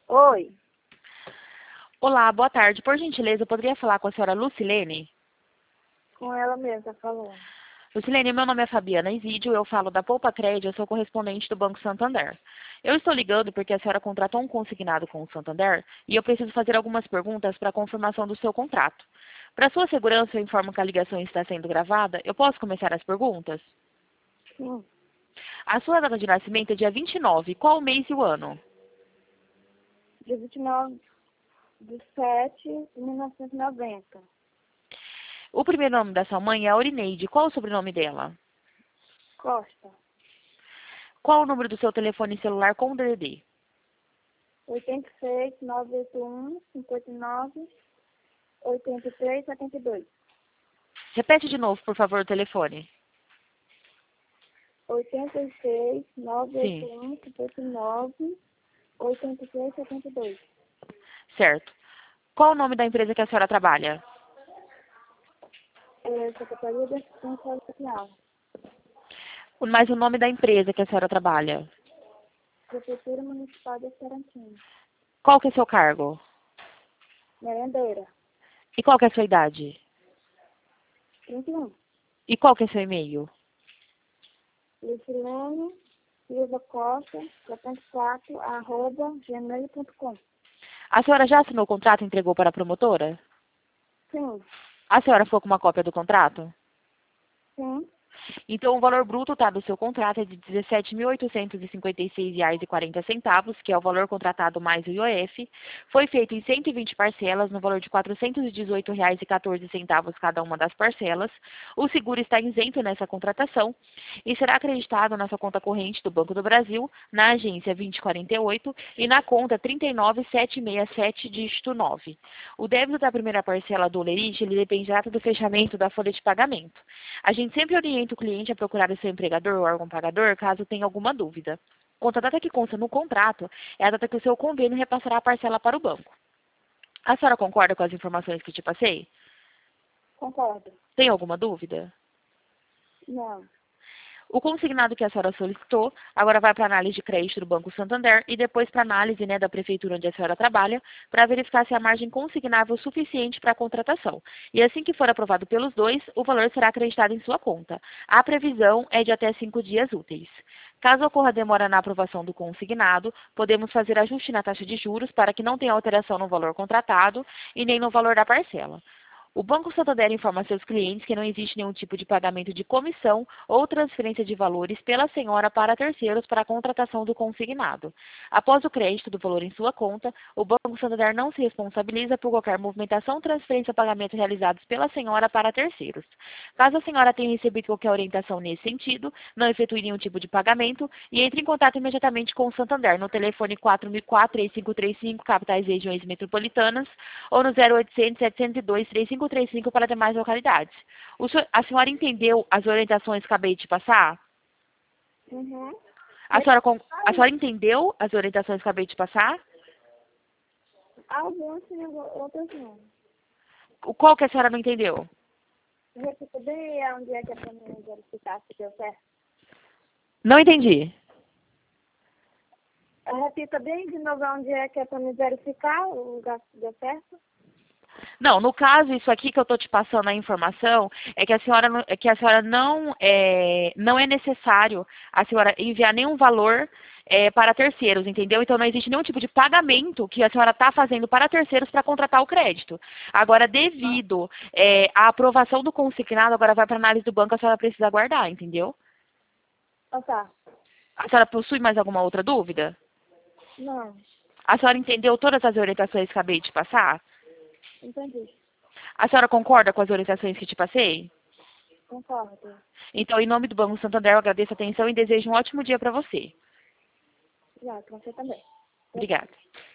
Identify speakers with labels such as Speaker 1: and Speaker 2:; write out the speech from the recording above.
Speaker 1: Oi,
Speaker 2: Olá, boa tarde. Por gentileza, eu poderia falar com a senhora Lucilene?
Speaker 1: com ela mesma, tá falando.
Speaker 2: Lucilene, meu nome é Fabiana Isidio, eu falo da Poupa Crédito, eu sou correspondente do Banco Santander. Eu estou ligando porque a senhora contratou um consignado com o Santander e eu preciso fazer algumas perguntas para a confirmação do seu contrato. Para sua segurança, eu informo que a ligação está sendo gravada. Eu posso começar as perguntas?
Speaker 1: Sim,
Speaker 2: A sua data de nascimento é dia 29. Qual o mês e o ano?
Speaker 1: dia 29/7/1990.
Speaker 2: O primeiro nome da sua mãe é Aurineide. Qual o sobrenome dela?
Speaker 1: Costa,
Speaker 2: Qual o número do seu telefone celular com o DDD?
Speaker 1: 86-981-59-83-72.
Speaker 2: Repete de novo, por favor, o telefone.
Speaker 1: 86
Speaker 2: Sim,
Speaker 1: 981 59 83 72.
Speaker 2: certo. Qual o nome da empresa que a senhora trabalha?
Speaker 1: Secretaria de Assistência Social,
Speaker 2: Mas o nome da empresa que a senhora trabalha?
Speaker 1: Prefeitura Municipal de Esperantina,
Speaker 2: Qual que é seu cargo?
Speaker 1: merendeira,
Speaker 2: E qual que é a sua idade?
Speaker 1: 31.
Speaker 2: E qual que é seu e-mail?
Speaker 1: Lucilene Silva Costa, 74, @gmail.com.
Speaker 2: A senhora já assinou o contrato e entregou para a promotora?
Speaker 1: Sim,
Speaker 2: A senhora ficou com uma cópia do contrato?
Speaker 1: sim,
Speaker 2: Então, o valor bruto tá, do seu contrato é de R$ 17.856,40, que é o valor contratado mais o IOF. Foi feito em 120 parcelas, no valor de R$ 418,14 cada uma das parcelas. O seguro está isento nessa contratação e será acreditado na sua conta corrente do Banco do Brasil, na agência 2048 e na conta 39767, dígito 9. O débito da primeira parcela do Olerite, ele depende da data do fechamento da folha de pagamento. A gente sempre orienta o cliente a procurar o seu empregador ou órgão pagador caso tenha alguma dúvida. Quanto à data que consta no contrato, é a data que o seu convênio repassará a parcela para o banco. A senhora concorda com as informações que te passei?
Speaker 1: concordo.
Speaker 2: Tem alguma dúvida?
Speaker 1: Não,
Speaker 2: O consignado que a senhora solicitou agora vai para análise de crédito do Banco Santander e depois para análise, né, da prefeitura onde a senhora trabalha, para verificar se a margem consignável é suficiente para a contratação. E assim que for aprovado pelos dois, o valor será acreditado em sua conta. A previsão é de até 5 dias úteis. Caso ocorra demora na aprovação do consignado, podemos fazer ajuste na taxa de juros para que não tenha alteração no valor contratado e nem no valor da parcela. O Banco Santander informa a seus clientes que não existe nenhum tipo de pagamento de comissão ou transferência de valores pela senhora para terceiros para a contratação do consignado. Após o crédito do valor em sua conta, o Banco Santander não se responsabiliza por qualquer movimentação, transferência ou pagamento realizados pela senhora para terceiros. Caso a senhora tenha recebido qualquer orientação nesse sentido, não efetue nenhum tipo de pagamento e entre em contato imediatamente com o Santander no telefone 4004-3535, capitais e regiões metropolitanas, ou no 0800-702-3535 para demais localidades. A senhora entendeu as orientações que acabei de passar?
Speaker 1: uhum.
Speaker 2: A senhora entendeu as orientações que acabei de passar?
Speaker 1: Alguns sim, outros não.
Speaker 2: Qual que a senhora não entendeu?
Speaker 1: Repita bem onde é que é para mim verificar se deu certo.
Speaker 2: Não entendi.
Speaker 1: Repita bem de novo onde é que é para me verificar o lugar se deu certo.
Speaker 2: Não, no caso, isso aqui que eu estou te passando a informação é que a senhora, não é necessário a senhora enviar nenhum valor para terceiros, entendeu? Então não existe nenhum tipo de pagamento que a senhora está fazendo para terceiros para contratar o crédito. Agora, devido à aprovação do consignado, agora vai para análise do banco, a senhora precisa aguardar, entendeu?
Speaker 1: Ah, tá.
Speaker 2: A senhora possui mais alguma outra dúvida?
Speaker 1: Não,
Speaker 2: A senhora entendeu todas as orientações que acabei de passar?
Speaker 1: entendi.
Speaker 2: A senhora concorda com as orientações que te passei?
Speaker 1: Concordo.
Speaker 2: Então, em nome do Banco Santander, eu agradeço a atenção e desejo um ótimo dia para você.
Speaker 1: Já, pra você também.
Speaker 2: Obrigada.